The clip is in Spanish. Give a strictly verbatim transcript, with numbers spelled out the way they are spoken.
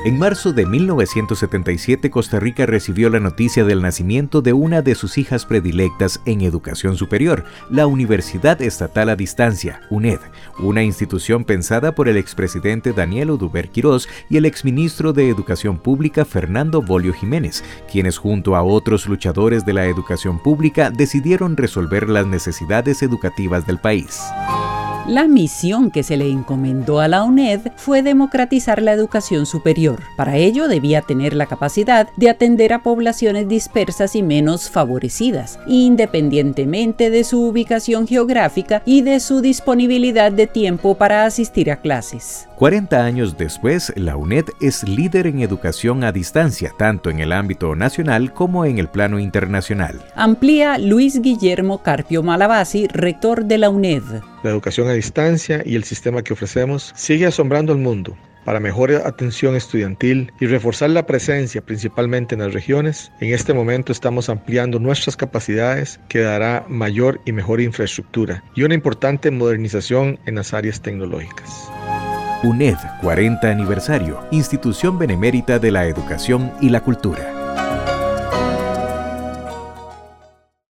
En marzo de mil novecientos setenta y siete, Costa Rica recibió la noticia del nacimiento de una de sus hijas predilectas en educación superior, la Universidad Estatal a Distancia, UNED, una institución pensada por el expresidente Daniel Oduber Quirós y el exministro de Educación Pública Fernando Bolio Jiménez, quienes junto a otros luchadores de la educación pública decidieron resolver las necesidades educativas del país. La misión que se le encomendó a la UNED fue democratizar la educación superior. Para ello debía tener la capacidad de atender a poblaciones dispersas y menos favorecidas, independientemente de su ubicación geográfica y de su disponibilidad de tiempo para asistir a clases. cuarenta años después, la UNED es líder en educación a distancia, tanto en el ámbito nacional como en el plano internacional. Amplía Luis Guillermo Carpio Malabasi, rector de la UNED. La educación a distancia y el sistema que ofrecemos sigue asombrando al mundo. Para mejor atención estudiantil y reforzar la presencia principalmente en las regiones, en este momento estamos ampliando nuestras capacidades que dará mayor y mejor infraestructura y una importante modernización en las áreas tecnológicas. UNED, cuarenta aniversario, institución benemérita de la educación y la cultura.